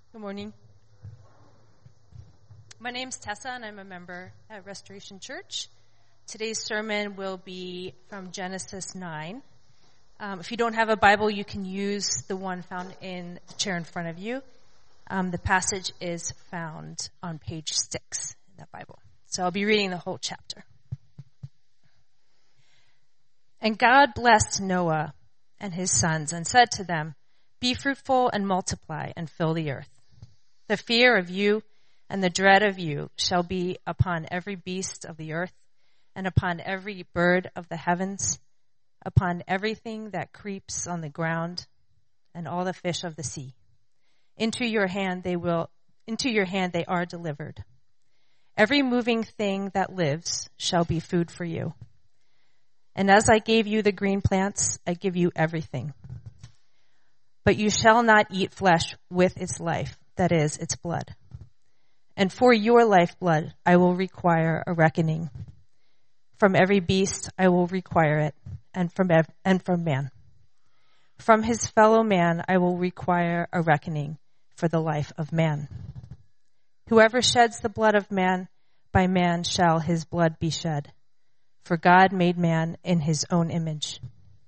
Good morning. My name's Tessa, and I'm a member at Restoration Church. Today's sermon will be from Genesis 9. If you don't have a Bible, you can use the one found in the chair in front of you. The passage is found on page 6 in that Bible. So I'll be reading the whole chapter. And God blessed Noah and his sons and said to them, "Be fruitful and multiply and fill the earth. The fear of you and the dread of you shall be upon every beast of the earth and upon every bird of the heavens, upon everything that creeps on the ground and all the fish of the sea. Into your hand they are delivered. Every moving thing that lives shall be food for you. And as I gave you the green plants, I give you everything. But you shall not eat flesh with its life, that is, its blood. And for your lifeblood I will require a reckoning. From every beast I will require it, and from man. From his fellow man I will require a reckoning for the life of man. Whoever sheds the blood of man, by man shall his blood be shed. For God made man in his own image.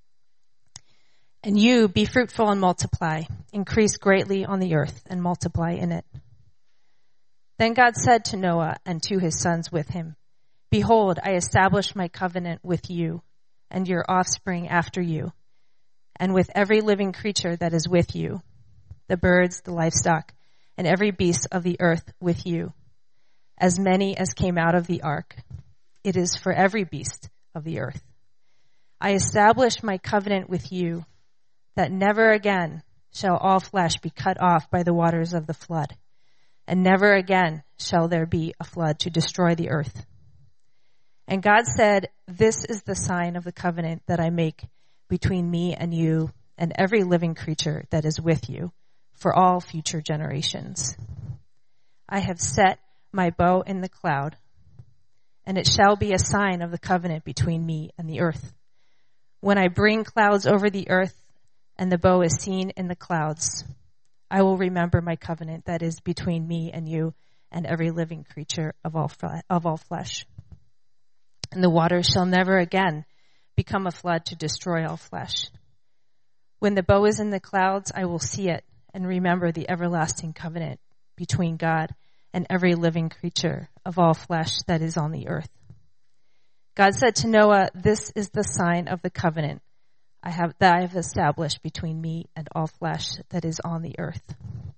And you be fruitful and multiply, increase greatly on the earth and multiply in it." Then God said to Noah and to his sons with him, "Behold, I establish my covenant with you and your offspring after you, and with every living creature that is with you, the birds, the livestock, and every beast of the earth with you, as many as came out of the ark. It is for every beast of the earth. I establish my covenant with you, that never again shall all flesh be cut off by the waters of the flood, and never again shall there be a flood to destroy the earth. And God said, this is the sign of the covenant that I make between me and you and every living creature that is with you for all future generations. I have set my bow in the cloud, and it shall be a sign of the covenant between me and the earth. When I bring clouds over the earth, and the bow is seen in the clouds, I will remember my covenant that is between me and you and every living creature of all flesh. And the waters shall never again become a flood to destroy all flesh. When the bow is in the clouds, I will see it and remember the everlasting covenant between God and every living creature of all flesh that is on the earth." God said to Noah, "This is the sign of the covenant I have established between me and all flesh that is on the earth."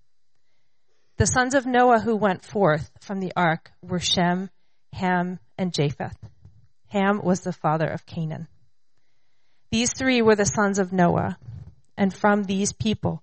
The sons of Noah who went forth from the ark were Shem, Ham, and Japheth. Ham was the father of Canaan. These three were the sons of Noah, and from the people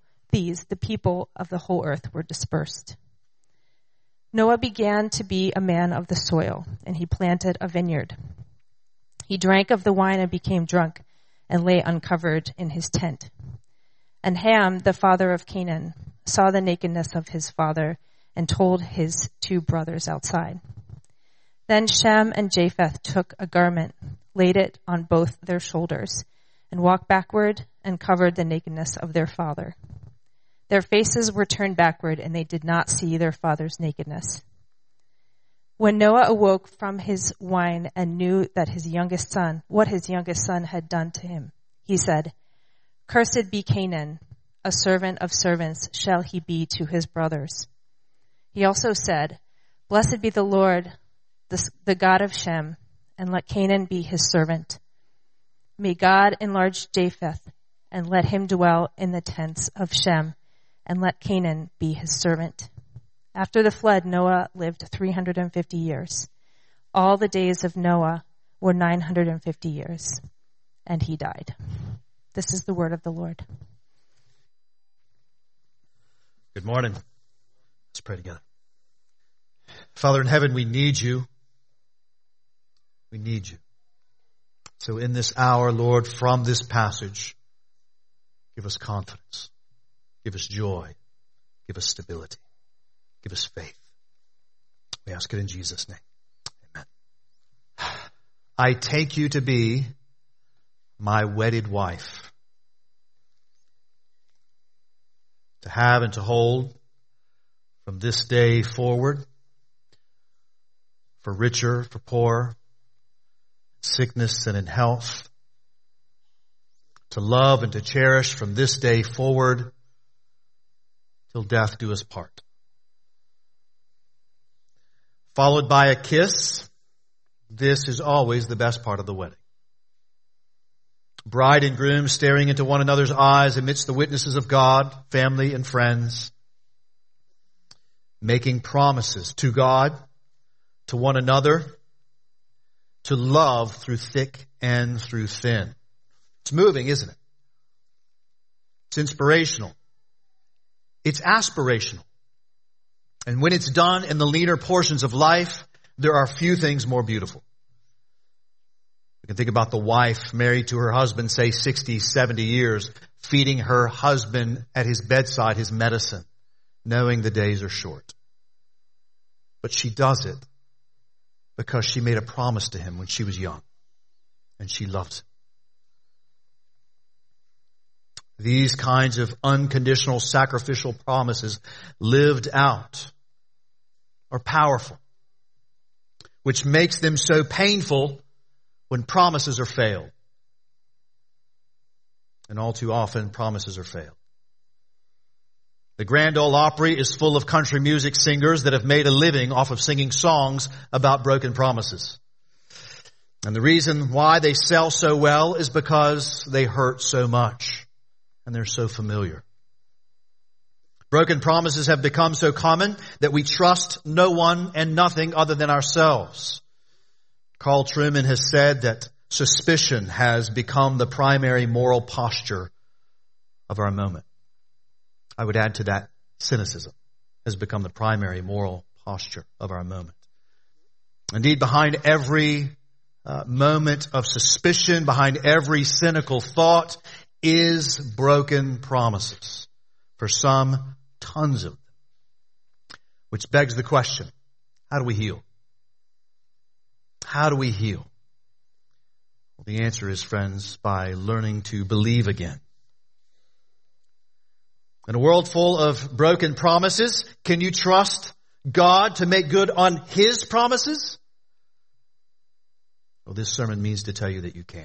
of the whole earth were dispersed. Noah began to be a man of the soil, and he planted a vineyard. He drank of the wine and became drunk, and lay uncovered in his tent. And Ham, the father of Canaan, saw the nakedness of his father and told his two brothers outside. Then Shem and Japheth took a garment, laid it on both their shoulders, and walked backward and covered the nakedness of their father. Their faces were turned backward, and they did not see their father's nakedness. When Noah awoke from his wine and knew that what his youngest son had done to him, he said, "Cursed be Canaan, a servant of servants shall he be to his brothers." He also said, "Blessed be the Lord, the God of Shem, and let Canaan be his servant. May God enlarge Japheth, and let him dwell in the tents of Shem, and let Canaan be his servant." After the flood, Noah lived 350 years. All the days of Noah were 950 years, and he died. This is the word of the Lord. Good morning. Let's pray together. Father in heaven, we need you. We need you. So in this hour, Lord, from this passage, give us confidence. Give us joy. Give us stability. Give us faith. We ask it in Jesus' name. Amen. I take you to be my wedded wife. To have and to hold from this day forward, for richer, for poorer, sickness and in health, to love and to cherish from this day forward till death do us part. Followed by a kiss. This is always the best part of the wedding. Bride and groom staring into one another's eyes amidst the witnesses of God, family and friends, making promises to God, to one another, to love through thick and through thin. It's moving, isn't it? It's inspirational. It's aspirational. And when it's done in the leaner portions of life, there are few things more beautiful. We can think about the wife married to her husband, say 60, 70 years, feeding her husband at his bedside his medicine, knowing the days are short. But she does it because she made a promise to him when she was young, and she loves him. These kinds of unconditional sacrificial promises lived out are powerful, which makes them so painful when promises are failed. And all too often, promises are failed. The Grand Ole Opry is full of country music singers that have made a living off of singing songs about broken promises. And the reason why they sell so well is because they hurt so much and they're so familiar. Broken promises have become so common that we trust no one and nothing other than ourselves. Carl Trueman has said that suspicion has become the primary moral posture of our moment. I would add to that, cynicism has become the primary moral posture of our moment. Indeed, behind every moment of suspicion, behind every cynical thought is broken promises. For some, tons of them. Which begs the question, how do we heal? How do we heal? Well, the answer is, friends, by learning to believe again. In a world full of broken promises, can you trust God to make good on His promises? Well, this sermon means to tell you that you can.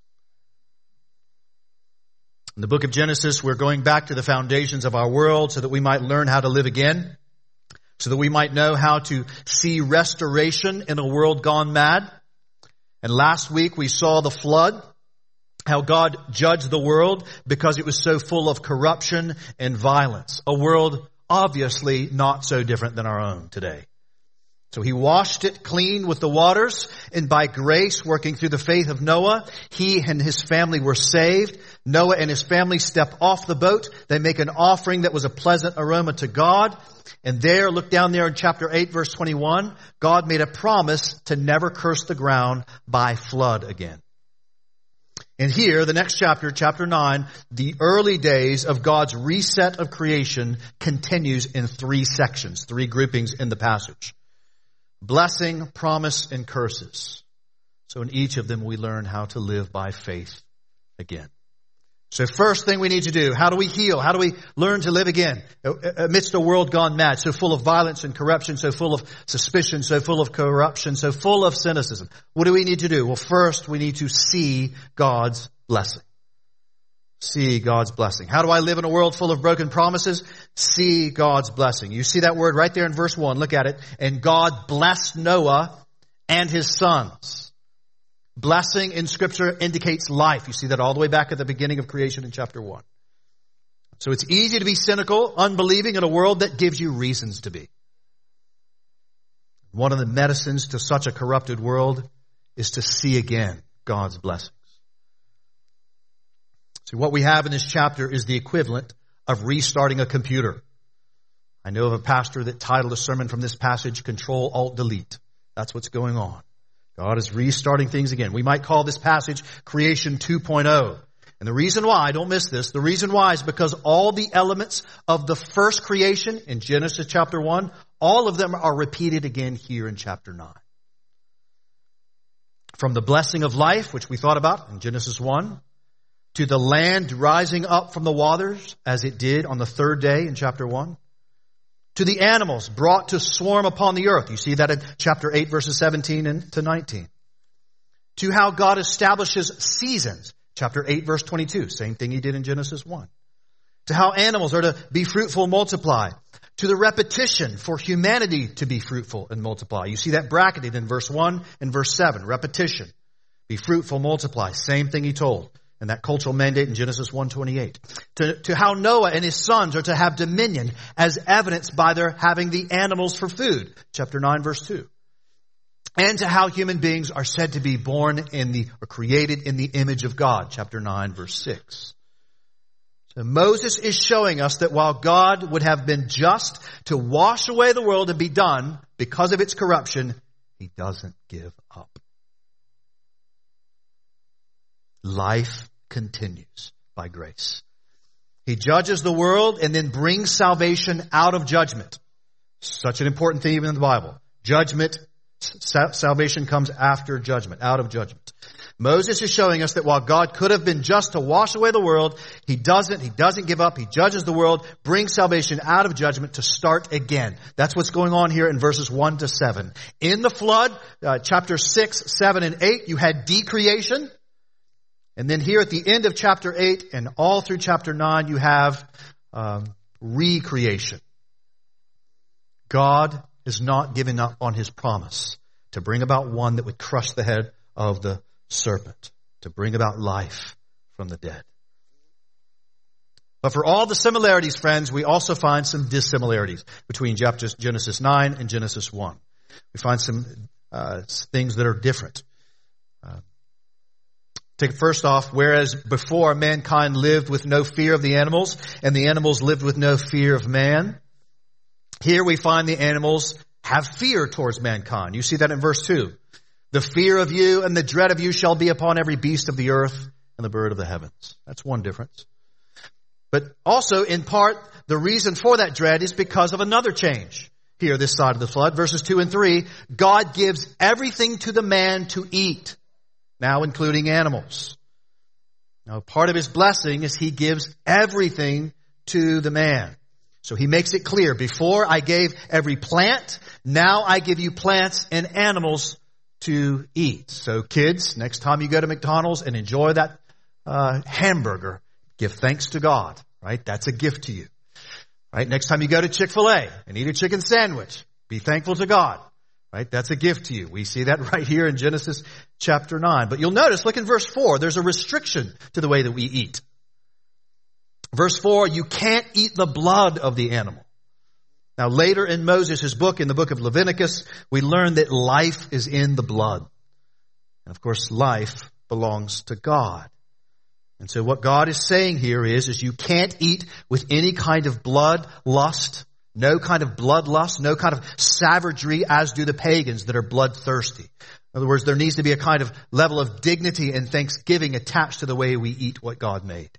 In the book of Genesis, we're going back to the foundations of our world so that we might learn how to live again, so that we might know how to see restoration in a world gone mad. And last week we saw the flood, how God judged the world because it was so full of corruption and violence. A world obviously not so different than our own today. So He washed it clean with the waters, and by grace, working through the faith of Noah, he and his family were saved. Noah and his family step off the boat. They make an offering that was a pleasant aroma to God. And there, look down there in chapter 8, verse 21, God made a promise to never curse the ground by flood again. And here, the next chapter, chapter 9, the early days of God's reset of creation continues in 3 sections, 3 groupings in the passage. Blessing, promise, and curses. So in each of them, we learn how to live by faith again. So first thing we need to do, how do we heal? How do we learn to live again amidst a world gone mad, so full of violence and corruption, so full of suspicion, so full of corruption, so full of cynicism? What do we need to do? Well, first we need to see God's blessing. See God's blessing. How do I live in a world full of broken promises? See God's blessing. You see that word right there in verse 1. Look at it. And God blessed Noah and his sons. Blessing in Scripture indicates life. You see that all the way back at the beginning of creation in chapter 1. So it's easy to be cynical, unbelieving in a world that gives you reasons to be. One of the medicines to such a corrupted world is to see again God's blessings. See, what we have in this chapter is the equivalent of restarting a computer. I know of a pastor that titled a sermon from this passage, Control, Alt, Delete. That's what's going on. God is restarting things again. We might call this passage Creation 2.0. And the reason why, don't miss this, the reason why is because all the elements of the first creation in Genesis chapter 1, all of them are repeated again here in chapter 9. From the blessing of life, which we thought about in Genesis 1, to the land rising up from the waters, as it did on the 3rd day in chapter 1, To the animals brought to swarm upon the earth. You see that in chapter 8, verses 17 and to 19. To how God establishes seasons. Chapter 8, verse 22. Same thing he did in Genesis 1. To how animals are to be fruitful and multiply. To the repetition for humanity to be fruitful and multiply. You see that bracketed in verse 1 and verse 7. Repetition. Be fruitful, multiply. Same thing he told. And that cultural mandate in Genesis 1:28. To how Noah and his sons are to have dominion as evidenced by their having the animals for food. Chapter 9, verse 2. And to how human beings are said to be born or created in the image of God. Chapter 9, verse 6. So Moses is showing us that while God would have been just to wash away the world and be done because of its corruption, he doesn't give up. Life continues by grace. He judges the world and then brings salvation out of judgment. Such an important theme in the Bible. Salvation comes after judgment, out of judgment. Moses is showing us that while God could have been just to wash away the world, he doesn't. He doesn't give up. He judges the world, brings salvation out of judgment to start again. That's what's going on here in verses 1 to 7. In the flood, chapter 6, 7, and 8, you had decreation. And then here at the end of chapter 8 and all through chapter 9, you have recreation. God has not given up on his promise to bring about one that would crush the head of the serpent, to bring about life from the dead. But for all the similarities, friends, we also find some dissimilarities between Genesis 9 and Genesis 1. We find some things that are different. Take first off, whereas before mankind lived with no fear of the animals, and the animals lived with no fear of man, here we find the animals have fear towards mankind. You see that in verse 2. The fear of you and the dread of you shall be upon every beast of the earth and the bird of the heavens. That's one difference. But also, in part, the reason for that dread is because of another change. Here, this side of the flood, verses 2 and 3, God gives everything to the man to eat, now including animals. Now, part of his blessing is he gives everything to the man. So he makes it clear, before I gave every plant, now I give you plants and animals to eat. So kids, next time you go to McDonald's and enjoy that hamburger, give thanks to God, right? That's a gift to you. Right? Next time you go to Chick-fil-A and eat a chicken sandwich, be thankful to God. Right? That's a gift to you. We see that right here in Genesis chapter 9. But you'll notice, look in verse 4, there's a restriction to the way that we eat. Verse 4, you can't eat the blood of the animal. Now later in Moses' book, in the book of Leviticus, we learn that life is in the blood. And of course, life belongs to God. And so what God is saying here is you can't eat with any kind of blood lust, no kind of bloodlust, no kind of savagery, as do the pagans that are bloodthirsty. In other words, there needs to be a kind of level of dignity and thanksgiving attached to the way we eat what God made.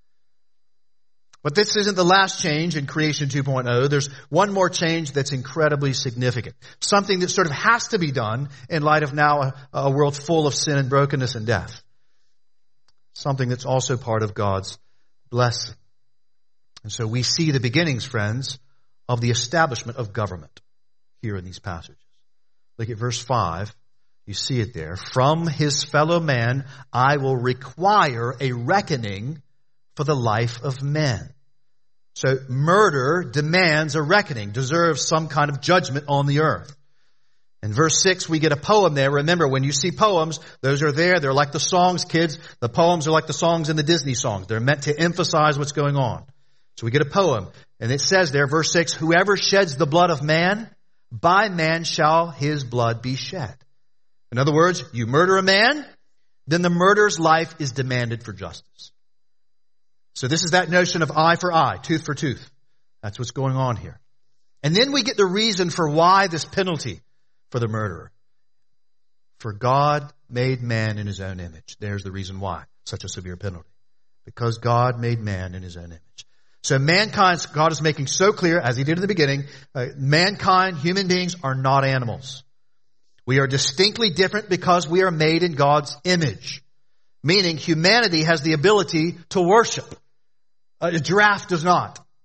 But this isn't the last change in Creation 2.0. There's one more change that's incredibly significant. Something that sort of has to be done in light of now a world full of sin and brokenness and death. Something that's also part of God's blessing. And so we see the beginnings, friends, of the establishment of government here in these passages. Look at verse 5. You see it there. From his fellow man, I will require a reckoning for the life of men. So murder demands a reckoning, deserves some kind of judgment on the earth. In verse 6, we get a poem there. Remember, when you see poems, those are there. They're like the songs, kids. The poems are like the songs in the Disney songs. They're meant to emphasize what's going on. So we get a poem. And it says there, verse 6, whoever sheds the blood of man, by man shall his blood be shed. In other words, you murder a man, then the murderer's life is demanded for justice. So this is that notion of eye for eye, tooth for tooth. That's what's going on here. And then we get the reason for why this penalty for the murderer. For God made man in his own image. There's the reason why such a severe penalty. Because God made man in his own image. So mankind, God is making so clear, as he did in the beginning, mankind, human beings, are not animals. We are distinctly different because we are made in God's image. Meaning humanity has the ability to worship. A giraffe does not.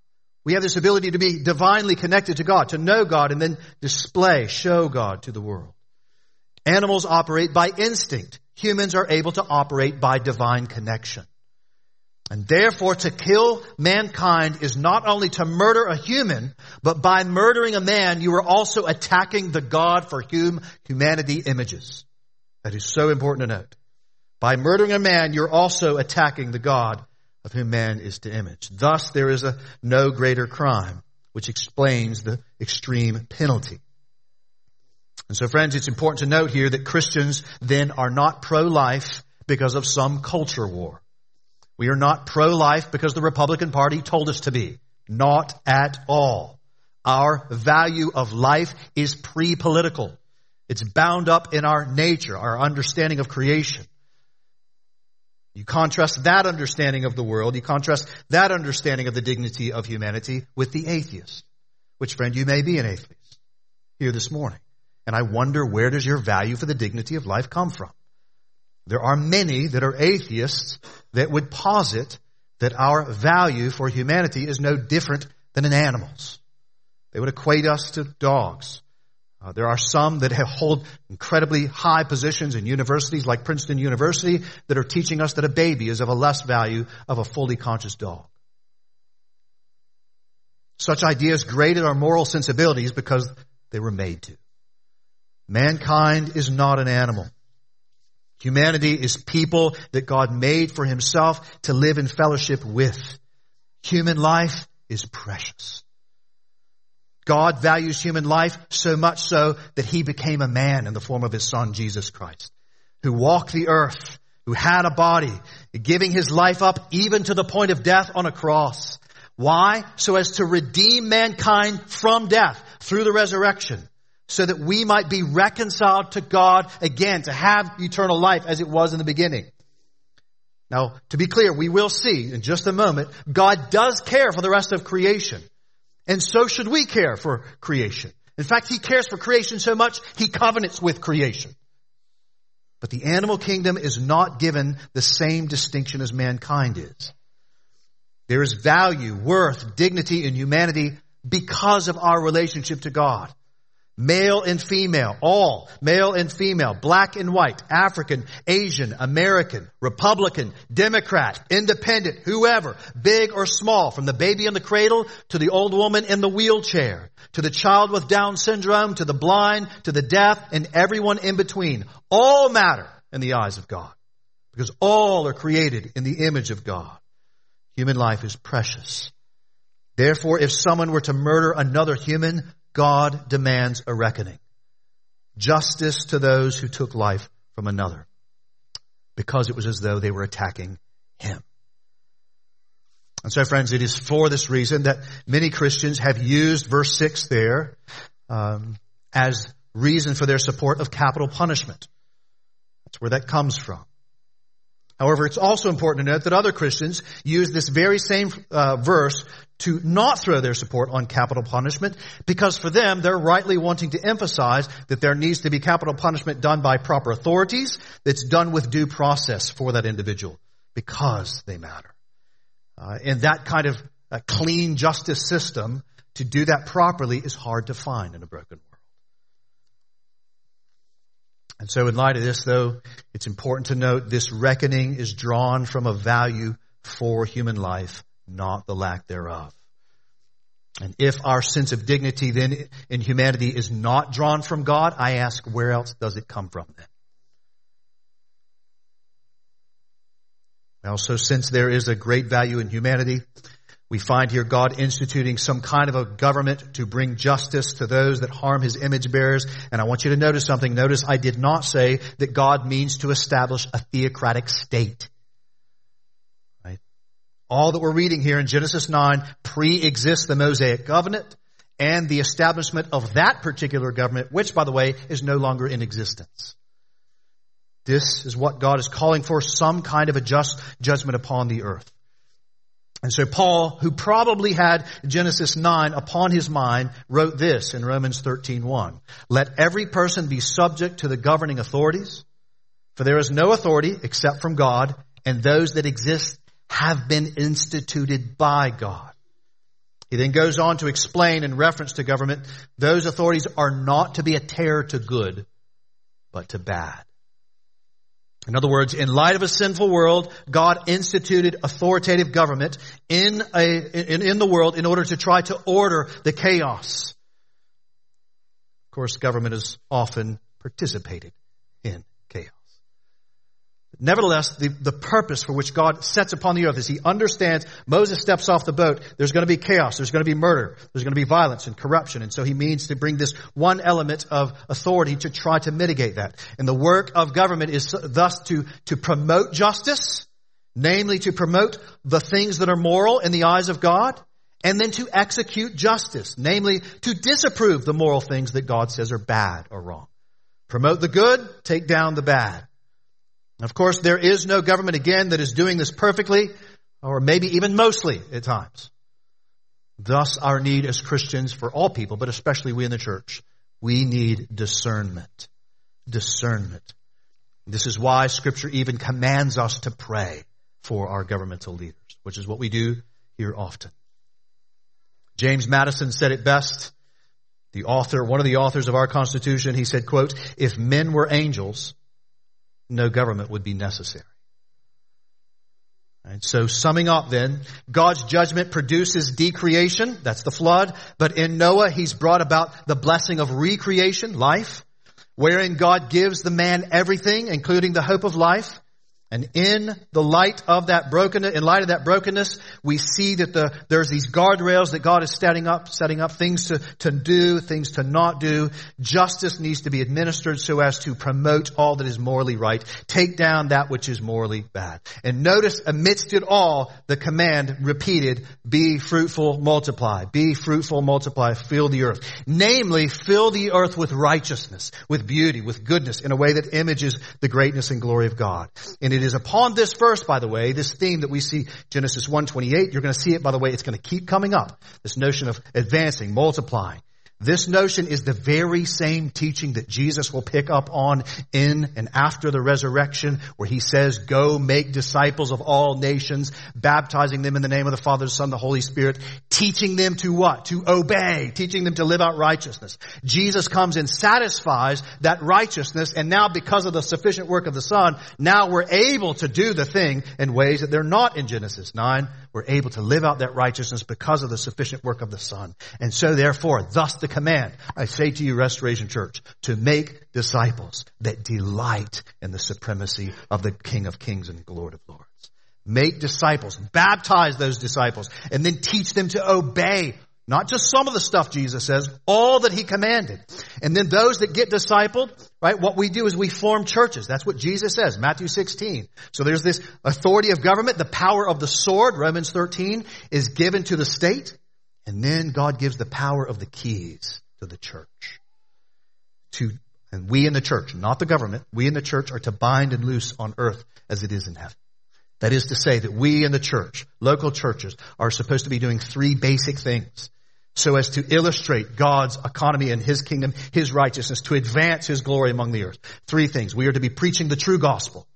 We have this ability to be divinely connected to God, to know God, and then show God to the world. Animals operate by instinct. Humans are able to operate by divine connection. And therefore, to kill mankind is not only to murder a human, but by murdering a man, you are also attacking the God for whom humanity images. That is so important to note. By murdering a man, you're also attacking the God of whom man is to image. Thus, there is no greater crime, which explains the extreme penalty. And so, friends, it's important to note here that Christians then are not pro-life because of some culture war. We are not pro-life because the Republican Party told us to be. Not at all. Our value of life is pre-political. It's bound up in our nature, our understanding of creation. You contrast that understanding of the world, you contrast that understanding of the dignity of humanity with the atheist. Which, friend, you may be an atheist here this morning. And I wonder, where does your value for the dignity of life come from? There are many that are atheists that would posit that our value for humanity is no different than an animal's. They would equate us to dogs. There are some that hold incredibly high positions in universities like Princeton University that are teaching us that a baby is of a less value of a fully conscious dog. Such ideas grated our moral sensibilities because they were made to. Mankind is not an animal. Humanity is people that God made for himself to live in fellowship with. Human life is precious. God values human life so much so that he became a man in the form of his son, Jesus Christ, who walked the earth, who had a body, giving his life up even to the point of death on a cross. Why? So as to redeem mankind from death through the resurrection, so that we might be reconciled to God again, to have eternal life as it was in the beginning. Now, to be clear, we will see in just a moment, God does care for the rest of creation. And so should we care for creation. In fact, he cares for creation so much, he covenants with creation. But the animal kingdom is not given the same distinction as mankind is. There is value, worth, dignity in humanity because of our relationship to God. Male and female, all, male and female, black and white, African, Asian, American, Republican, Democrat, independent, whoever, big or small, from the baby in the cradle to the old woman in the wheelchair, to the child with Down syndrome, to the blind, to the deaf, and everyone in between. All matter in the eyes of God because all are created in the image of God. Human life is precious. Therefore, if someone were to murder another human, God demands a reckoning. Justice to those who took life from another. Because it was as though they were attacking him. And so, friends, it is for this reason that many Christians have used verse 6 there as reason for their support of capital punishment. That's where that comes from. However, it's also important to note that other Christians use this very same verse to not throw their support on capital punishment because for them, they're rightly wanting to emphasize that there needs to be capital punishment done by proper authorities that's done with due process for that individual because they matter. And that kind of a clean justice system, to do that properly is hard to find in a broken world. And so in light of this, though, it's important to note this reckoning is drawn from a value for human life, not the lack thereof. And if our sense of dignity then in humanity is not drawn from God, I ask, where else does it come from then? Well, so since there is a great value in humanity, we find here God instituting some kind of a government to bring justice to those that harm his image bearers. And I want you to notice something. Notice I did not say that God means to establish a theocratic state. Right? All that we're reading here in Genesis 9 pre-exists the Mosaic covenant and the establishment of that particular government, which, by the way, is no longer in existence. This is what God is calling for, some kind of a just judgment upon the earth. And so Paul, who probably had Genesis 9 upon his mind, wrote this in Romans 13:1. Let every person be subject to the governing authorities, for there is no authority except from God, and those that exist have been instituted by God. He then goes on to explain in reference to government, those authorities are not to be a terror to good, but to bad. In other words, in light of a sinful world, God instituted authoritative government in the world in order to try to order the chaos. Of course, government is often participated in chaos. Nevertheless, the purpose for which God sets upon the earth is He understands Moses steps off the boat. There's going to be chaos. There's going to be murder. There's going to be violence and corruption. And so He means to bring this one element of authority to try to mitigate that. And the work of government is thus to promote justice, namely to promote the things that are moral in the eyes of God, and then to execute justice, namely to disapprove the moral things that God says are bad or wrong. Promote the good, take down the bad. Of course, there is no government, again, that is doing this perfectly, or maybe even mostly at times. Thus, our need as Christians, for all people, but especially we in the church, we need discernment. Discernment. This is why Scripture even commands us to pray for our governmental leaders, which is what we do here often. James Madison said it best. One of the authors of our Constitution, he said, quote, "If men were angels, no government would be necessary." And so summing up then, God's judgment produces decreation, that's the flood, but in Noah He's brought about the blessing of recreation, life, wherein God gives the man everything, including the hope of life. And in light of that brokenness, we see that there's these guardrails that God is setting up things to do, things to not do. Justice needs to be administered so as to promote all that is morally right, take down that which is morally bad. And notice amidst it all, the command repeated, be fruitful, multiply, fill the earth. Namely, fill the earth with righteousness, with beauty, with goodness, in a way that images the greatness and glory of God. And it is upon this verse, by the way, this theme that we see, Genesis 1:28, you're going to see it, by the way, it's going to keep coming up. This notion of advancing, multiplying. This notion is the very same teaching that Jesus will pick up on in and after the resurrection, where He says, go make disciples of all nations, baptizing them in the name of the Father, the Son, the Holy Spirit, teaching them to what? To obey, teaching them to live out righteousness. Jesus comes and satisfies that righteousness, and now because of the sufficient work of the Son, now we're able to do the thing in ways that they're not in Genesis 9. We're able to live out that righteousness because of the sufficient work of the Son. And so therefore, thus the command, I say to you, Restoration Church, to make disciples that delight in the supremacy of the King of Kings and Lord of Lords. Make disciples, baptize those disciples, and then teach them to obey not just some of the stuff Jesus says, all that He commanded. And then those that get discipled, right, what we do is we form churches. That's what Jesus says, Matthew 16. So there's this authority of government, the power of the sword, Romans 13, is given to the state. And then God gives the power of the keys to the church. And we in the church, not the government, we in the church are to bind and loose on earth as it is in heaven. That is to say that we in the church, local churches, are supposed to be doing three basic things so as to illustrate God's economy and His kingdom, His righteousness, to advance His glory among the earth. Three things. We are to be preaching the true gospel,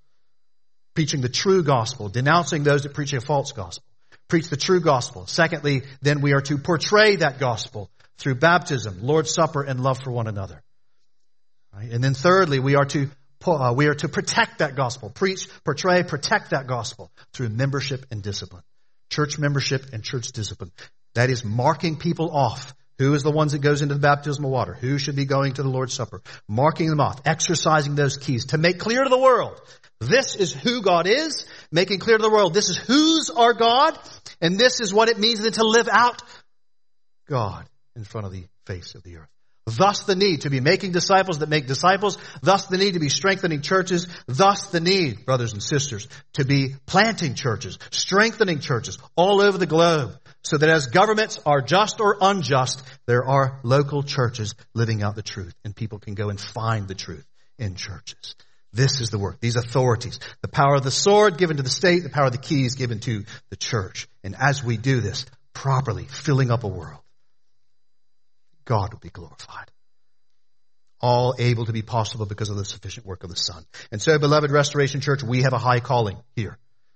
denouncing those that preach a false gospel. Preach the true gospel. Secondly, then we are to portray that gospel through baptism, Lord's Supper, and love for one another. Right? And then thirdly, we are to protect that gospel. Preach, portray, protect that gospel through membership and discipline. Church membership and church discipline. That is marking people off. Who is the ones that goes into the baptismal water? Who should be going to the Lord's Supper? Marking them off, exercising those keys to make clear to the world. This is who God is, making clear to the world. This is who's our God, and this is what it means then to live out God in front of the face of the earth. Thus the need to be making disciples that make disciples. Thus the need to be strengthening churches. Thus the need, brothers and sisters, to be planting churches, strengthening churches all over the globe. So that as governments are just or unjust, there are local churches living out the truth. And people can go and find the truth in churches. This is the work. These authorities. The power of the sword given to the state. The power of the keys given to the church. And as we do this properly, filling up a world, God will be glorified. All able to be possible because of the sufficient work of the Son. And so, beloved Restoration Church, we have a high calling here.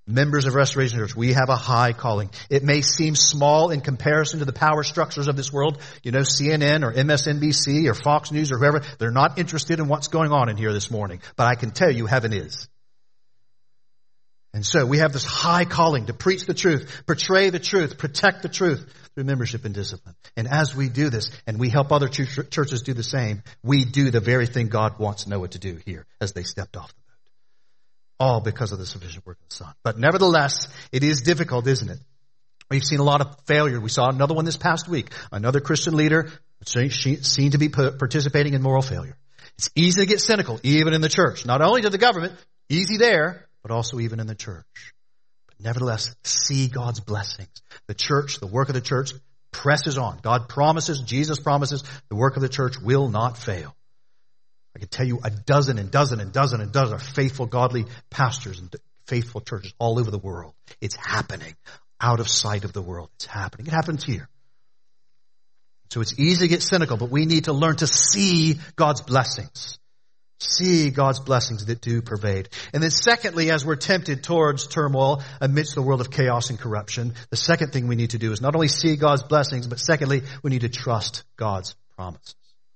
Members of Restoration Church, we have a high calling. It may seem small in comparison to the power structures of this world. You know, CNN or MSNBC or Fox News or whoever, they're not interested in what's going on in here this morning. But I can tell you heaven is. And so we have this high calling to preach the truth, portray the truth, protect the truth through membership and discipline. And as we do this, and we help other churches do the same, we do the very thing God wants Noah to do here as they stepped off the boat. All because of the sufficient work of the Son. But nevertheless, it is difficult, isn't it? We've seen a lot of failure. We saw another one this past week. Another Christian leader seen to be participating in moral failure. It's easy to get cynical, even in the church. Not only to the government, easy there, but also even in the church. But nevertheless, see God's blessings. The church, the work of the church presses on. God promises, Jesus promises, the work of the church will not fail. I can tell you a dozen of faithful, godly pastors and faithful churches all over the world. It's happening out of sight of the world. It's happening. It happens here. So it's easy to get cynical, but we need to learn to see God's blessings. See God's blessings that do pervade. And then secondly, as we're tempted towards turmoil amidst the world of chaos and corruption, the second thing we need to do is not only see God's blessings, but secondly, we need to trust God's promises.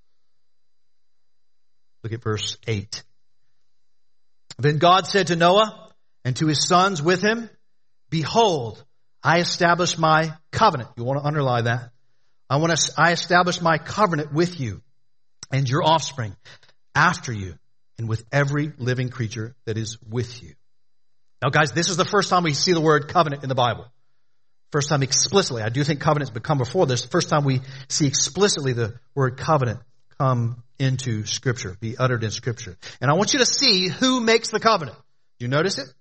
Look at verse 8. Then God said to Noah and to his sons with him, behold, I establish my covenant. You want to underline that. I establish my covenant with you and your offspring after you and with every living creature that is with you. Now, guys, this is the first time we see the word covenant in the Bible. First time explicitly. I do think covenants become before this. First time we see explicitly the word covenant come into Scripture, be uttered in Scripture. And I want you to see who makes the covenant. Do you notice it?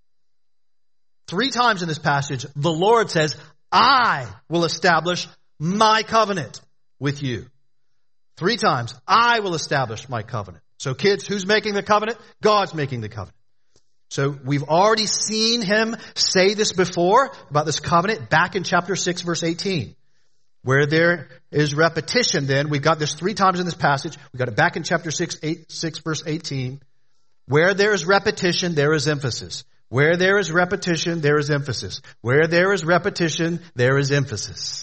3 times in this passage, the Lord says, I will establish my covenant with you. 3 times, I will establish my covenant. So kids, who's making the covenant? God's making the covenant. So we've already seen him say this before about this covenant back in chapter 6, verse 18. Where there is repetition then, we've got this 3 times in this passage. We got it back in chapter 6 verse 18. Where there is repetition, there is emphasis. Where there is repetition, there is emphasis. Where there is repetition, there is emphasis.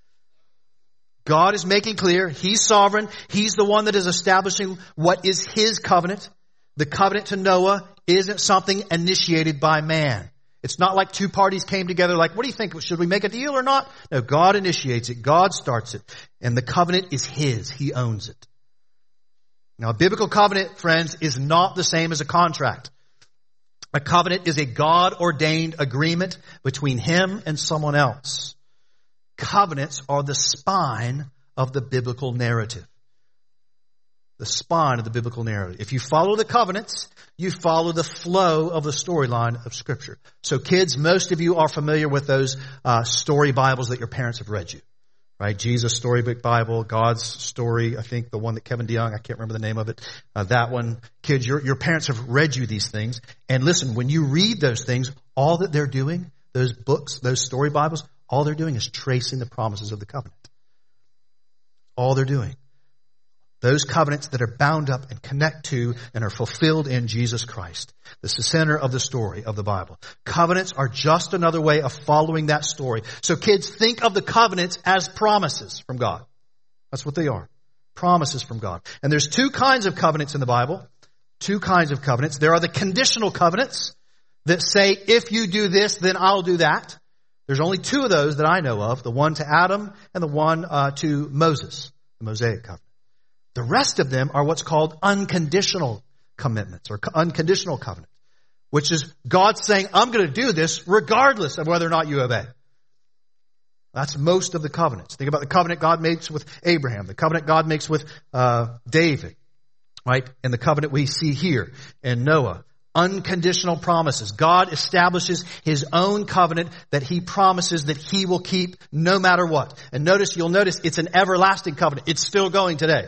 God is making clear, He's sovereign. He's the one that is establishing what is His covenant. The covenant to Noah isn't something initiated by man. It's not like 2 parties came together like, what do you think? Should we make a deal or not? No, God initiates it. God starts it. And the covenant is His. He owns it. Now, a biblical covenant, friends, is not the same as a contract. A covenant is a God-ordained agreement between Him and someone else. Covenants are the spine of the biblical narrative. The spine of the biblical narrative. If you follow the covenants, you follow the flow of the storyline of Scripture. So kids, most of you are familiar with those story Bibles that your parents have read you. Right? Jesus' Storybook Bible, God's Story, I think the one that Kevin DeYoung, I can't remember the name of it, that one. Kids, your parents have read you these things. And listen, when you read those things, all that they're doing, those books, those story Bibles, all they're doing is tracing the promises of the covenant. All they're doing. Those covenants that are bound up and connect to and are fulfilled in Jesus Christ. This is the center of the story of the Bible. Covenants are just another way of following that story. So kids, think of the covenants as promises from God. That's what they are. Promises from God. And there's 2 kinds of covenants in the Bible. 2 kinds of covenants. There are the conditional covenants that say, if you do this, then I'll do that. There's only 2 of those that I know of. The one to Adam and the one to Moses, the Mosaic covenant. The rest of them are what's called unconditional commitments or unconditional covenant, which is God saying, I'm going to do this regardless of whether or not you obey. That's most of the covenants. Think about the covenant God makes with Abraham, the covenant God makes with David, right? And the covenant we see here in Noah. Unconditional promises. God establishes His own covenant that He promises that He will keep no matter what. And you'll notice it's an everlasting covenant. It's still going today.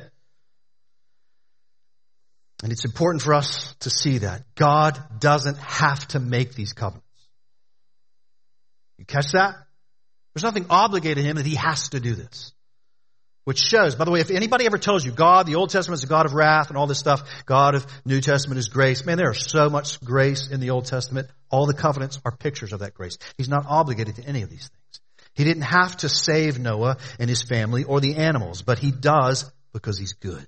And it's important for us to see that. God doesn't have to make these covenants. You catch that? There's nothing obligated to Him that He has to do this. Which shows, by the way, if anybody ever tells you God, the Old Testament is a God of wrath and all this stuff, God of New Testament is grace. Man, there is so much grace in the Old Testament. All the covenants are pictures of that grace. He's not obligated to any of these things. He didn't have to save Noah and his family or the animals, but he does because he's good.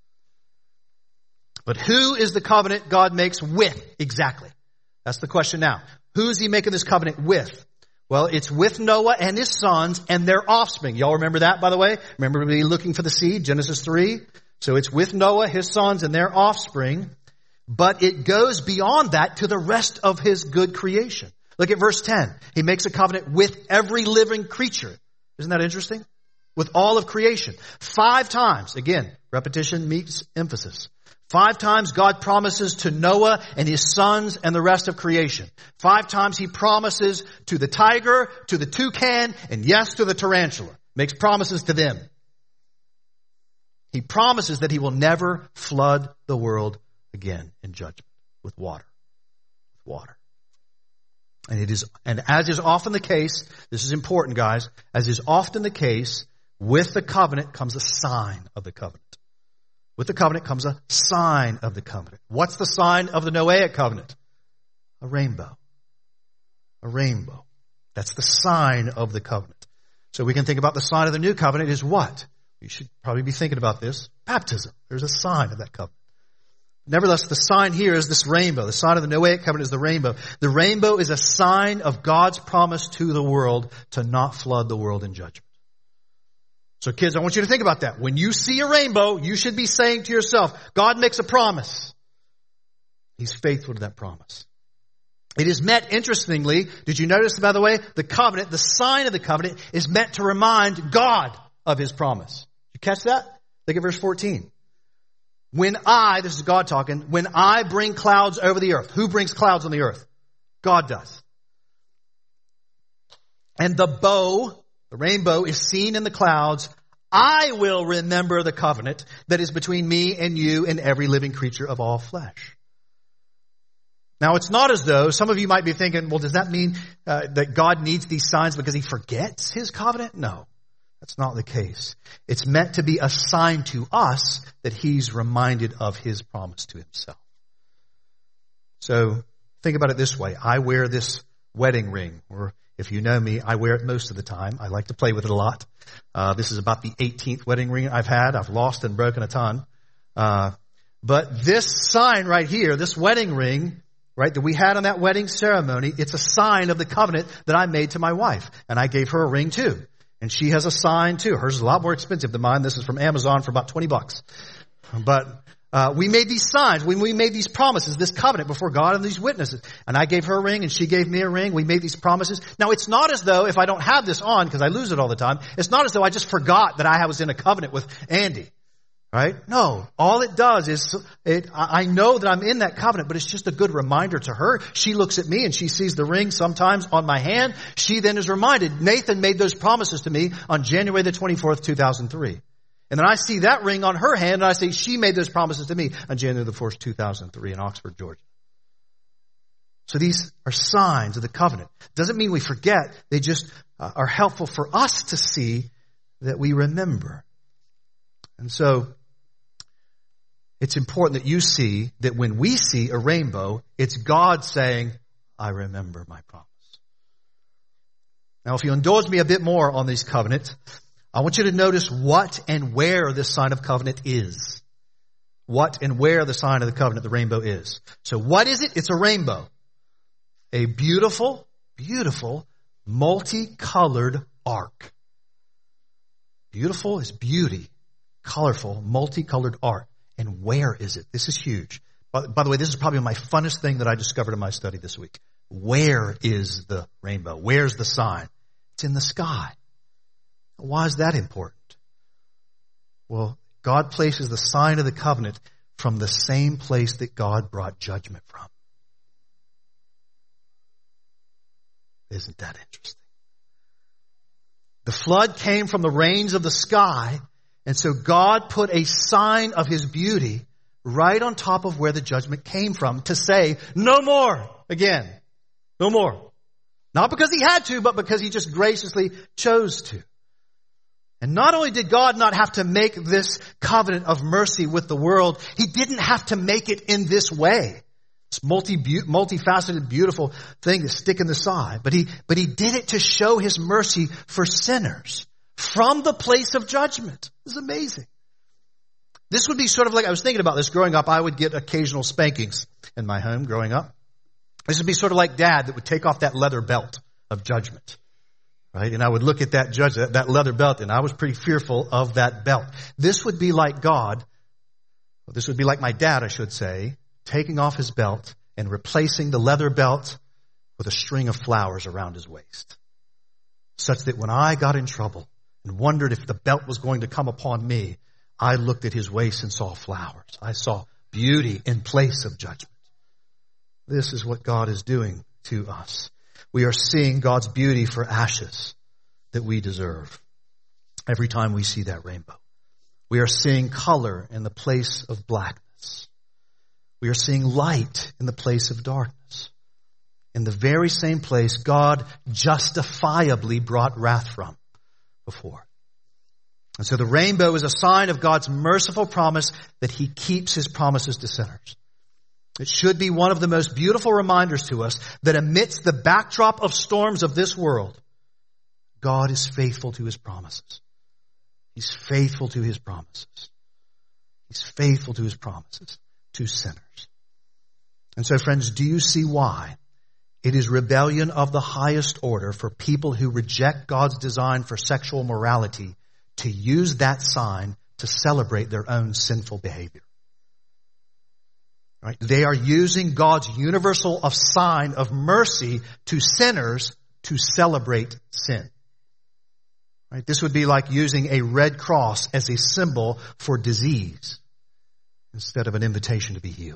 But who is the covenant God makes with exactly? That's the question now. Who is he making this covenant with? Well, it's with Noah and his sons and their offspring. Y'all remember that, by the way? Remember me looking for the seed, Genesis 3? So it's with Noah, his sons, and their offspring. But it goes beyond that to the rest of his good creation. Look at verse 10. He makes a covenant with every living creature. Isn't that interesting? With all of creation. 5 times. Again, repetition meets emphasis. 5 times God promises to Noah and his sons and the rest of creation. 5 times he promises to the tiger, to the toucan, and yes, to the tarantula. Makes promises to them. He promises that he will never flood the world again in judgment with water. With water. And as is often the case, this is important, guys, as is often the case, with the covenant comes a sign of the covenant. With the covenant comes a sign of the covenant. What's the sign of the Noahic covenant? A rainbow. A rainbow. That's the sign of the covenant. So we can think about the sign of the new covenant is what? You should probably be thinking about this. Baptism. There's a sign of that covenant. Nevertheless, the sign here is this rainbow. The sign of the Noahic covenant is the rainbow. The rainbow is a sign of God's promise to the world to not flood the world in judgment. So kids, I want you to think about that. When you see a rainbow, you should be saying to yourself, God makes a promise. He's faithful to that promise. It is meant, interestingly, did you notice, by the way, the covenant, the sign of the covenant is meant to remind God of his promise. Did you catch that? Look at verse 14. This is God talking, when I bring clouds over the earth. Who brings clouds on the earth? God does. And the bow, the rainbow, is seen in the clouds. I will remember the covenant that is between me and you and every living creature of all flesh. Now, it's not as though, some of you might be thinking, well, does that mean that God needs these signs because he forgets his covenant? No, that's not the case. It's meant to be a sign to us that he's reminded of his promise to himself. So think about it this way. I wear this wedding ring, or if you know me, I wear it most of the time. I like to play with it a lot. This is about the 18th wedding ring I've had. I've lost and broken a ton. But this sign right here, this wedding ring, right, that we had on that wedding ceremony, it's a sign of the covenant that I made to my wife. And I gave her a ring too. And she has a sign too. Hers is a lot more expensive than mine. This is from Amazon for about $20. But we made these signs, when we made these promises, this covenant before God and these witnesses. And I gave her a ring and she gave me a ring. We made these promises. Now, it's not as though if I don't have this on, because I lose it all the time, it's not as though I just forgot that I was in a covenant with Andy. Right? No. All it does is, I know that I'm in that covenant, but it's just a good reminder to her. She looks at me and she sees the ring sometimes on my hand. She then is reminded, Nathan made those promises to me on January the 24th, 2003. And then I see that ring on her hand and I say, she made those promises to me on January the 4th, 2003 in Oxford, Georgia. So these are signs of the covenant. Doesn't mean we forget. They just are helpful for us to see that we remember. And so it's important that you see that when we see a rainbow, it's God saying, I remember my promise. Now, if you indulge me a bit more on these covenants, I want you to notice what and where this sign of covenant is. What and where the sign of the covenant, the rainbow, is. So what is it? It's a rainbow. A beautiful, beautiful, multicolored arc. Beautiful is beauty. Colorful, multicolored arc. And where is it? This is huge. By the way, this is probably my funnest thing that I discovered in my study this week. Where is the rainbow? Where's the sign? It's in the sky. Why is that important? Well, God places the sign of the covenant from the same place that God brought judgment from. Isn't that interesting? The flood came from the rains of the sky. And so God put a sign of his beauty right on top of where the judgment came from to say, no more again. No more. Not because he had to, but because he just graciously chose to. And not only did God not have to make this covenant of mercy with the world, he didn't have to make it in this way. It's multifaceted, beautiful thing to stick in the side. But he did it to show his mercy for sinners from the place of judgment. It's amazing. This would be sort of like, I was thinking about this growing up. I would get occasional spankings in my home growing up. This would be sort of like Dad that would take off that leather belt of judgment. Right? And I would look at that leather belt, and I was pretty fearful of that belt. This would be like God. This would be like my dad, I should say, taking off his belt and replacing the leather belt with a string of flowers around his waist. Such that when I got in trouble and wondered if the belt was going to come upon me, I looked at his waist and saw flowers. I saw beauty in place of judgment. This is what God is doing to us. We are seeing God's beauty for ashes that we deserve every time we see that rainbow. We are seeing color in the place of blackness. We are seeing light in the place of darkness. In the very same place God justifiably brought wrath from before. And so the rainbow is a sign of God's merciful promise that he keeps his promises to sinners. It should be one of the most beautiful reminders to us that amidst the backdrop of storms of this world, God is faithful to his promises. He's faithful to his promises. He's faithful to his promises to sinners. And so, friends, do you see why it is rebellion of the highest order for people who reject God's design for sexual morality to use that sign to celebrate their own sinful behavior? Right? They are using God's universal sign of mercy to sinners to celebrate sin. Right? This would be like using a red cross as a symbol for disease instead of an invitation to be healed.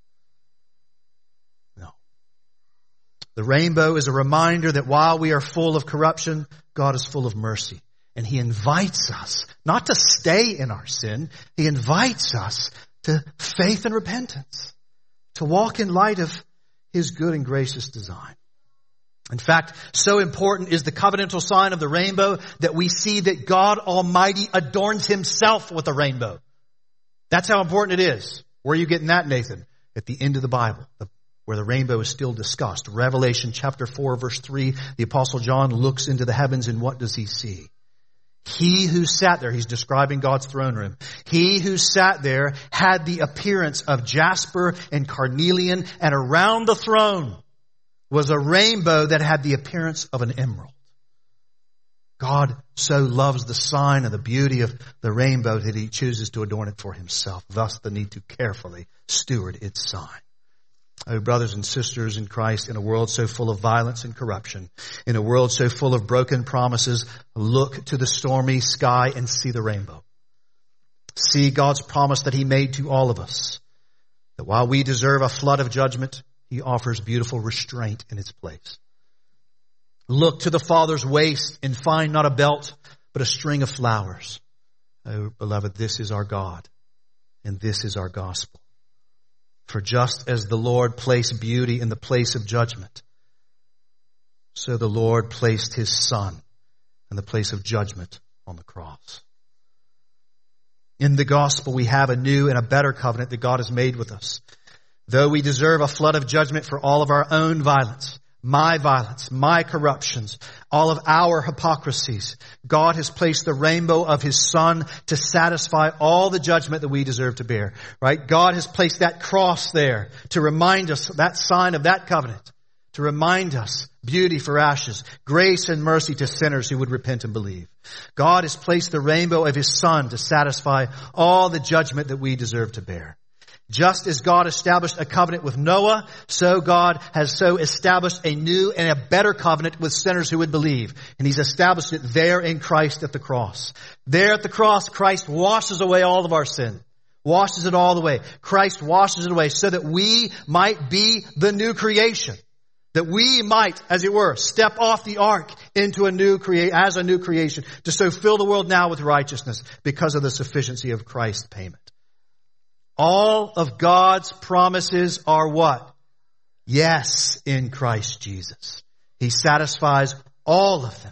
No. The rainbow is a reminder that while we are full of corruption, God is full of mercy. And he invites us not to stay in our sin. He invites us to faith and repentance, to walk in light of his good and gracious design. In fact, so important is the covenantal sign of the rainbow that we see that God Almighty adorns himself with a rainbow. That's how important it is. Where are you getting that, Nathan? At the end of the Bible, where the rainbow is still discussed. Revelation chapter 4, verse 3, the Apostle John looks into the heavens, and what does he see? He who sat there, he's describing God's throne room. He who sat there had the appearance of jasper and carnelian, and around the throne was a rainbow that had the appearance of an emerald. God so loves the sign and the beauty of the rainbow that he chooses to adorn it for himself. Thus the need to carefully steward its sign. Oh, brothers and sisters in Christ, in a world so full of violence and corruption, in a world so full of broken promises, look to the stormy sky and see the rainbow. See God's promise that he made to all of us, that while we deserve a flood of judgment, he offers beautiful restraint in its place. Look to the Father's waist and find not a belt, but a string of flowers. Oh, beloved, this is our God, and this is our gospel. For just as the Lord placed beauty in the place of judgment, so the Lord placed his Son in the place of judgment on the cross. In the gospel, we have a new and a better covenant that God has made with us. Though we deserve a flood of judgment for all of our own violence, my corruptions, all of our hypocrisies, God has placed the rainbow of his Son to satisfy all the judgment that we deserve to bear. Right? God has placed that cross there to remind us, that sign of that covenant, to remind us beauty for ashes, grace and mercy to sinners who would repent and believe. God has placed the rainbow of his Son to satisfy all the judgment that we deserve to bear. Just as God established a covenant with Noah, so God has so established a new and a better covenant with sinners who would believe. And he's established it there in Christ at the cross. There at the cross, Christ washes away all of our sin. Washes it all away. Christ washes it away so that we might be the new creation. That we might, as it were, step off the ark into as a new creation to so fill the world now with righteousness because of the sufficiency of Christ's payment. All of God's promises are what? Yes, in Christ Jesus. He satisfies all of them.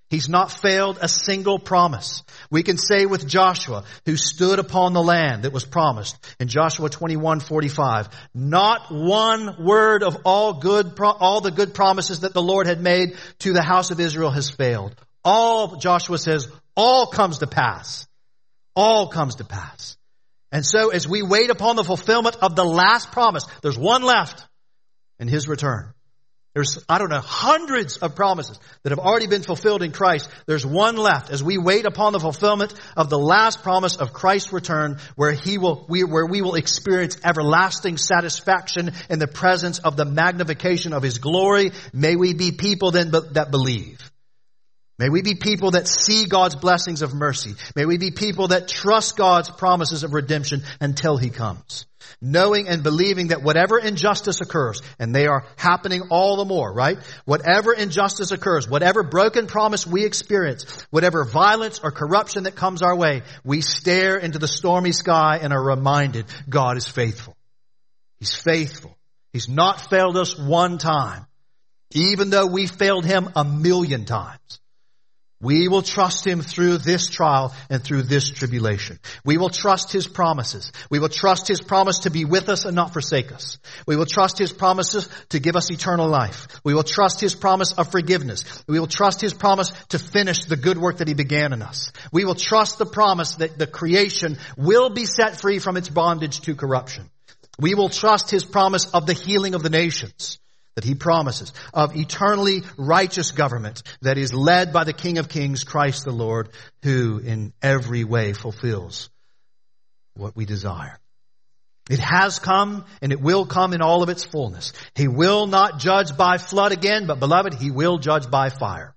He's not failed a single promise. We can say with Joshua, who stood upon the land that was promised in Joshua 21:45, not one word of all the good promises that the Lord had made to the house of Israel has failed. All, Joshua says, all comes to pass. All comes to pass. And so as we wait upon the fulfillment of the last promise, there's one left in His return. There's, hundreds of promises that have already been fulfilled in Christ. There's one left as we wait upon the fulfillment of the last promise of Christ's return, where we will experience everlasting satisfaction in the presence of the magnification of His glory. May we be people then that believe. May we be people that see God's blessings of mercy. May we be people that trust God's promises of redemption until He comes. Knowing and believing that whatever injustice occurs, and they are happening all the more, right? Whatever injustice occurs, whatever broken promise we experience, whatever violence or corruption that comes our way, we stare into the stormy sky and are reminded God is faithful. He's faithful. He's not failed us one time, even though we failed Him 1,000,000 times. We will trust Him through this trial and through this tribulation. We will trust His promises. We will trust His promise to be with us and not forsake us. We will trust His promises to give us eternal life. We will trust His promise of forgiveness. We will trust His promise to finish the good work that He began in us. We will trust the promise that the creation will be set free from its bondage to corruption. We will trust His promise of the healing of the nations that He promises, of eternally righteous government that is led by the King of Kings, Christ the Lord, who in every way fulfills what we desire. It has come and it will come in all of its fullness. He will not judge by flood again, but beloved, He will judge by fire.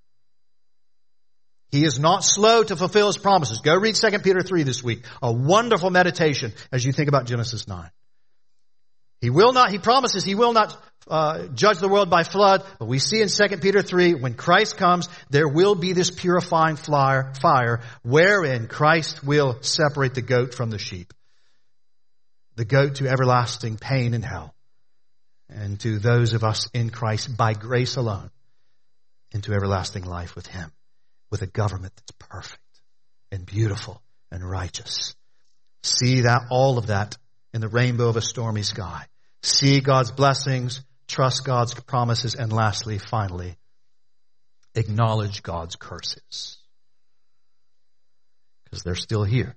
He is not slow to fulfill His promises. Go read 2 Peter 3 this week. A wonderful meditation as you think about Genesis 9. He promises He will not judge the world by flood, but we see in 2 Peter 3, when Christ comes, there will be this purifying fire wherein Christ will separate the goat from the sheep. The goat to everlasting pain in hell, and to those of us in Christ by grace alone into everlasting life with Him, with a government that's perfect and beautiful and righteous. See that, all of that in the rainbow of a stormy sky. See God's blessings, trust God's promises, and lastly, finally, acknowledge God's curses. Because they're still here.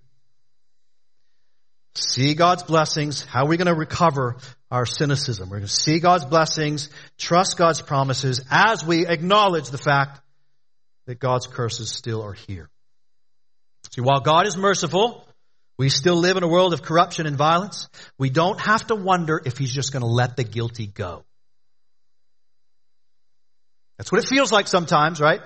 See God's blessings. How are we going to recover our cynicism? We're going to see God's blessings, trust God's promises, as we acknowledge the fact that God's curses still are here. See, while God is merciful, we still live in a world of corruption and violence. We don't have to wonder if He's just going to let the guilty go. That's what it feels like sometimes, right?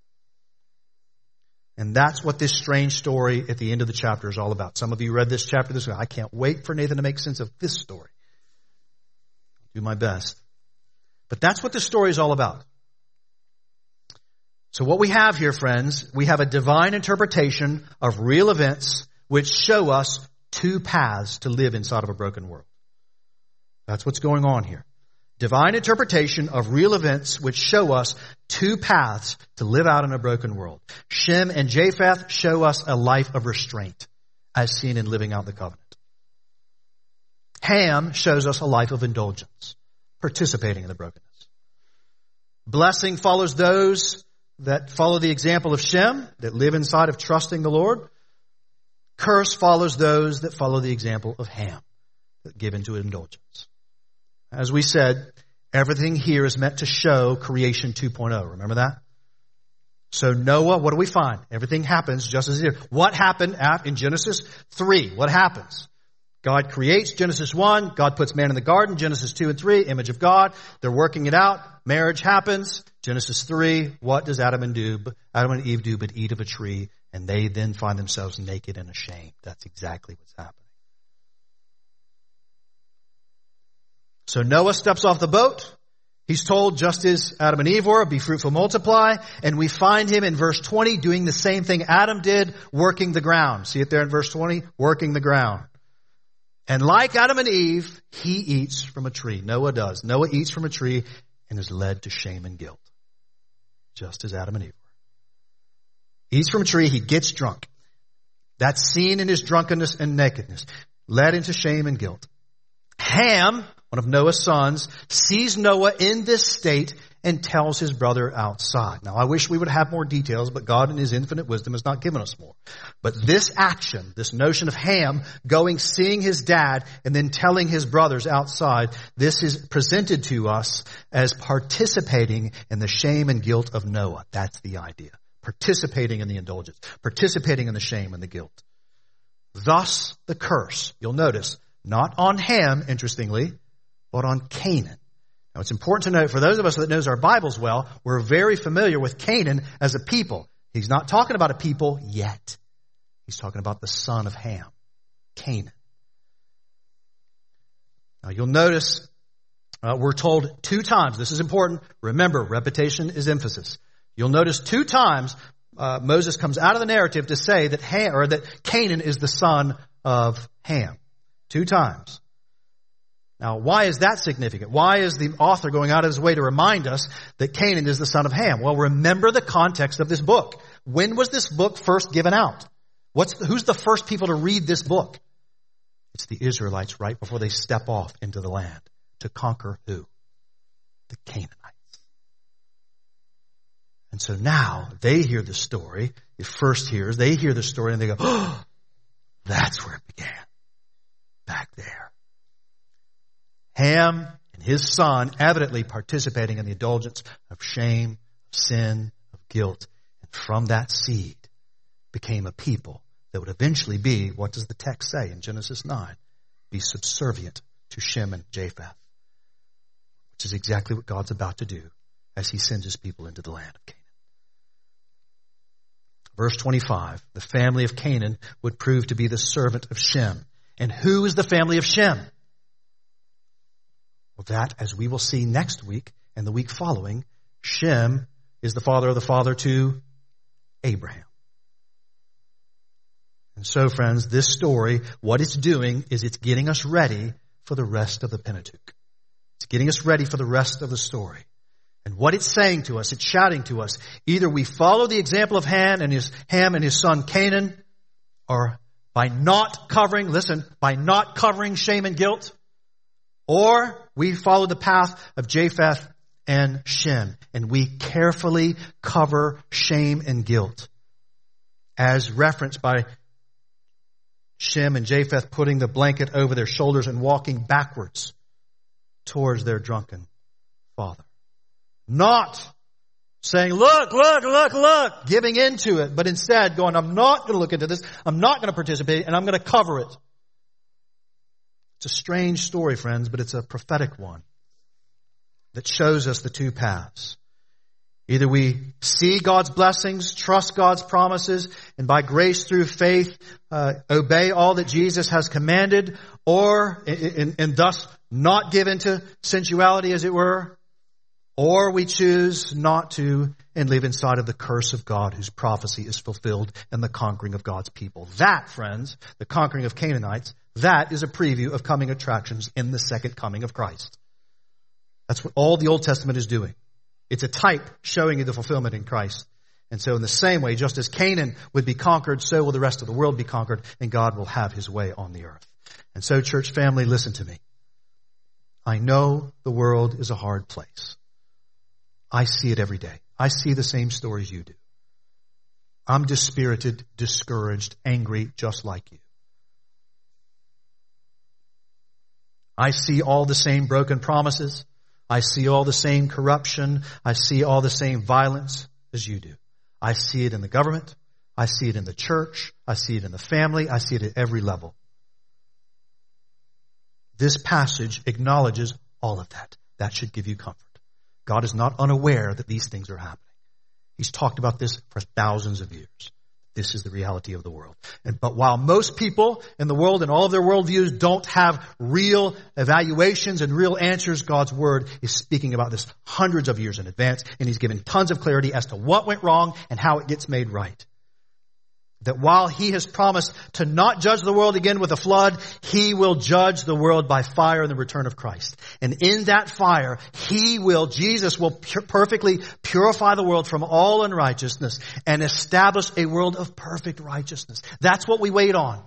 And that's what this strange story at the end of the chapter is all about. Some of you read this chapter this way. I can't wait for Nathan to make sense of this story. I'll do my best. But that's what this story is all about. So what we have here, friends, we have a divine interpretation of real events which show us two paths to live inside of a broken world. That's what's going on here. Divine interpretation of real events which show us two paths to live out in a broken world. Shem and Japheth show us a life of restraint as seen in living out the covenant. Ham shows us a life of indulgence, participating in the brokenness. Blessing follows those that follow the example of Shem, that live inside of trusting the Lord. Curse follows those that follow the example of Ham, that give into indulgence. As we said, everything here is meant to show creation 2.0. Remember that? So Noah, what do we find? Everything happens just as it is. What happened in Genesis 3? What happens? God creates, Genesis 1. God puts man in the garden, Genesis 2 and 3, image of God. They're working it out. Marriage happens. Genesis 3, what does Adam and Eve do but eat of a tree? And they then find themselves naked and ashamed. That's exactly what's happening. So Noah steps off the boat. He's told, just as Adam and Eve were, be fruitful, multiply. And we find him in verse 20 doing the same thing Adam did, working the ground. See it there in verse 20? Working the ground. And like Adam and Eve, he eats from a tree. Noah does. Noah eats from a tree and is led to shame and guilt. Just as Adam and Eve were. Eats from a tree, he gets drunk. That's seen in his drunkenness and nakedness, led into shame and guilt. Ham, one of Noah's sons, sees Noah in this state and tells his brother outside. Now, I wish we would have more details, but God in his infinite wisdom has not given us more. But this action, this notion of Ham going, seeing his dad, and then telling his brothers outside, this is presented to us as participating in the shame and guilt of Noah. That's the idea. Participating in the indulgence. Participating in the shame and the guilt. Thus, the curse, you'll notice, not on Ham, interestingly, but on Canaan. Now, it's important to note, for those of us that knows our Bibles well, we're very familiar with Canaan as a people. He's not talking about a people yet. He's talking about the son of Ham, Canaan. Now, you'll notice we're told 2 times. This is important. Remember, repetition is emphasis. You'll notice 2 times Moses comes out of the narrative to say that that Canaan is the son of Ham. 2 times. Now, why is that significant? Why is the author going out of his way to remind us that Canaan is the son of Ham? Well, remember the context of this book. When was this book first given out? Who's the first people to read this book? It's the Israelites right before they step off into the land to conquer who? The Canaanites. And so now they hear the story. The first hearers, they hear the story and they go, oh, that's where it began. Back there. Ham and his son evidently participating in the indulgence of shame, of sin, of guilt. And from that seed became a people that would eventually be, what does the text say in Genesis 9? Be subservient to Shem and Japheth. Which is exactly what God's about to do as he sends his people into the land of Canaan. Verse 25, the family of Canaan would prove to be the servant of Shem. And who is the family of Shem? Well, that, as we will see next week and the week following, Shem is the father of the father to Abraham. And so, friends, this story, what it's doing is it's getting us ready for the rest of the Pentateuch. It's getting us ready for the rest of the story. And what it's saying to us, it's shouting to us, either we follow the example of Ham and his son Canaan, or by not covering shame and guilt, or we follow the path of Japheth and Shem, and we carefully cover shame and guilt, as referenced by Shem and Japheth putting the blanket over their shoulders and walking backwards towards their drunken father. Not saying, look, giving into it, but instead going, I'm not going to look into this, I'm not going to participate, and I'm going to cover it. It's a strange story, friends, but it's a prophetic one that shows us the 2 paths. Either we see God's blessings, trust God's promises, and by grace through faith, obey all that Jesus has commanded, or, and thus not give into sensuality, as it were, or we choose not to and live inside of the curse of God whose prophecy is fulfilled in the conquering of God's people. That, friends, the conquering of Canaanites, that is a preview of coming attractions in the second coming of Christ. That's what all the Old Testament is doing. It's a type showing you the fulfillment in Christ. And so in the same way, just as Canaan would be conquered, so will the rest of the world be conquered, and God will have his way on the earth. And so, church family, listen to me. I know the world is a hard place. I see it every day. I see the same stories you do. I'm dispirited, discouraged, angry, just like you. I see all the same broken promises. I see all the same corruption. I see all the same violence as you do. I see it in the government. I see it in the church. I see it in the family. I see it at every level. This passage acknowledges all of that. That should give you comfort. God is not unaware that these things are happening. He's talked about this for thousands of years. This is the reality of the world. But while most people in the world and all of their worldviews don't have real evaluations and real answers, God's word is speaking about this hundreds of years in advance, and he's given tons of clarity as to what went wrong and how it gets made right. that while he has promised to not judge the world again with a flood, he will judge the world by fire in the return of Christ. And in that fire, Jesus will perfectly purify the world from all unrighteousness and establish a world of perfect righteousness. That's what we wait on.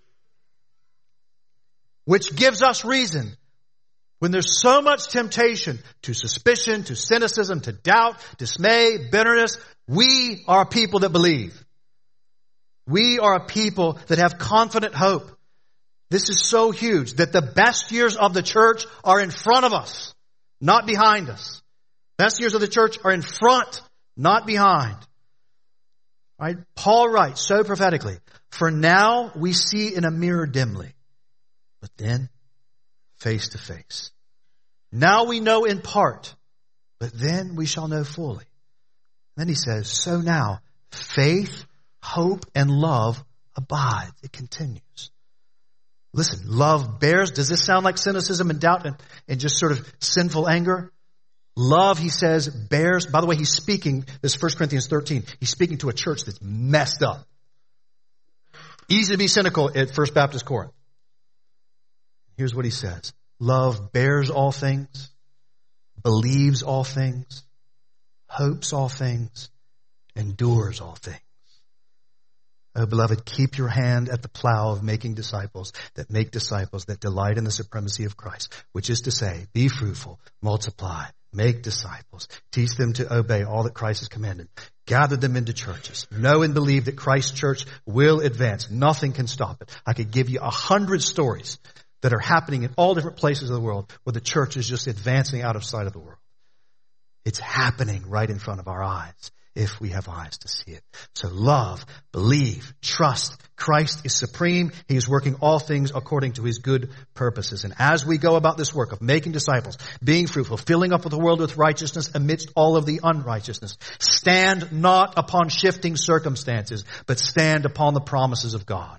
Which gives us reason, when there's so much temptation to suspicion, to cynicism, to doubt, dismay, bitterness, we are a people that believe. We are a people that have confident hope. This is so huge that the best years of the church are in front of us, not behind us. Best years of the church are in front, not behind. Right? Paul writes so prophetically, "For now we see in a mirror dimly, but then face to face. Now we know in part, but then we shall know fully." Then he says, "So now faith, hope, and love abide." It continues. Listen, love bears. Does this sound like cynicism and doubt and just sort of sinful anger? Love, he says, bears. By the way, he's speaking, this is 1 Corinthians 13. He's speaking to a church that's messed up. Easy to be cynical at First Baptist Corinth. Here's what he says. Love bears all things, believes all things, hopes all things, endures all things. Oh, beloved, keep your hand at the plow of making disciples that make disciples that delight in the supremacy of Christ, which is to say, be fruitful, multiply, make disciples, teach them to obey all that Christ has commanded, gather them into churches, know and believe that Christ's church will advance. Nothing can stop it. I could give you 100 stories that are happening in all different places of the world where the church is just advancing out of sight of the world. It's happening right in front of our eyes, if we have eyes to see it. So love, believe, trust. Christ is supreme. He is working all things according to his good purposes. And as we go about this work of making disciples, being fruitful, filling up the world with righteousness amidst all of the unrighteousness, stand not upon shifting circumstances, but stand upon the promises of God.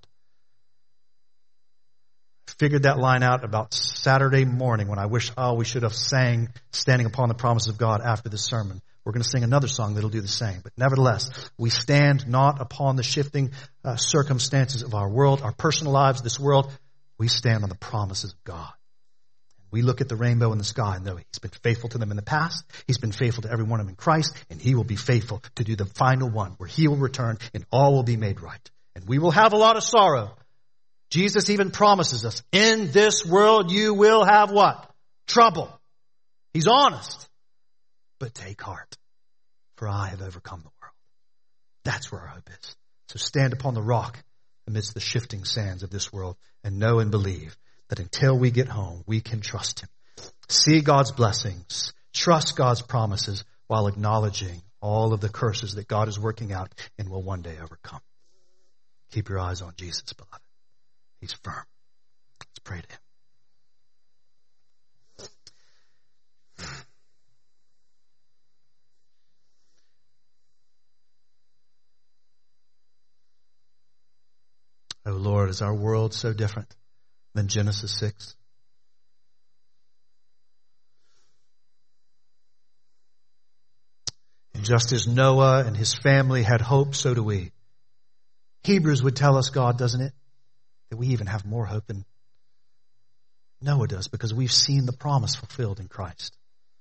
I figured that line out about Saturday morning when I wish, we should have sang Standing Upon the Promises of God after this sermon. We're going to sing another song that'll do the same. But nevertheless, we stand not upon the shifting circumstances of our world, our personal lives, this world. We stand on the promises of God. We look at the rainbow in the sky and know he's been faithful to them in the past. He's been faithful to every one of them in Christ. And he will be faithful to do the final one where he will return and all will be made right. And we will have a lot of sorrow. Jesus even promises us, in this world you will have what? Trouble. He's honest. But take heart, for I have overcome the world. That's where our hope is. So stand upon the rock amidst the shifting sands of this world and know and believe that until we get home, we can trust him. See God's blessings, trust God's promises while acknowledging all of the curses that God is working out and will one day overcome. Keep your eyes on Jesus, beloved. He's firm. Let's pray to him. Oh Lord, is our world so different than Genesis 6? And just as Noah and his family had hope, so do we. Hebrews would tell us, God, doesn't it? That we even have more hope than Noah does because we've seen the promise fulfilled in Christ.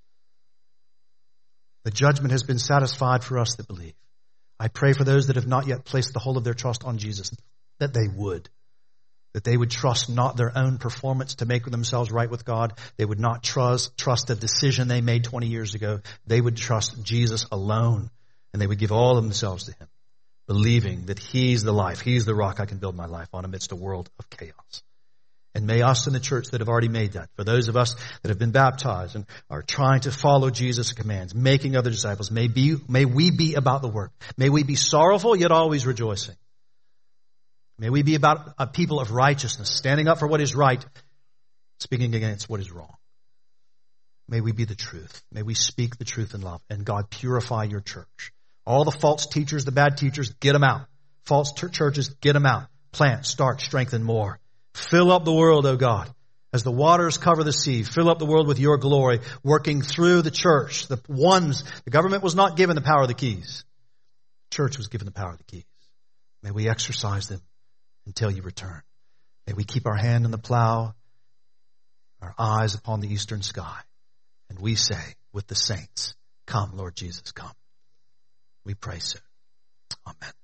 The judgment has been satisfied for us that believe. I pray for those that have not yet placed the whole of their trust on Jesus, that they would trust not their own performance to make themselves right with God. They would not trust a decision they made 20 years ago. They would trust Jesus alone, and they would give all of themselves to him, believing that he's the life, he's the rock I can build my life on amidst a world of chaos. And may us in the church that have already made that, for those of us that have been baptized and are trying to follow Jesus' commands, making other disciples, may we be about the work. May we be sorrowful yet always rejoicing. May we be about a people of righteousness, standing up for what is right, speaking against what is wrong. May we be the truth. May we speak the truth in love. And God, purify your church. All the false teachers, the bad teachers, get them out. False churches, get them out. Plant, start, strengthen more. Fill up the world, O God. As the waters cover the sea, fill up the world with your glory, working through the church. The government was not given the power of the keys. The church was given the power of the keys. May we exercise them until you return. May we keep our hand on the plow, our eyes upon the eastern sky. And we say with the saints, come, Lord Jesus, come. We pray so. Amen.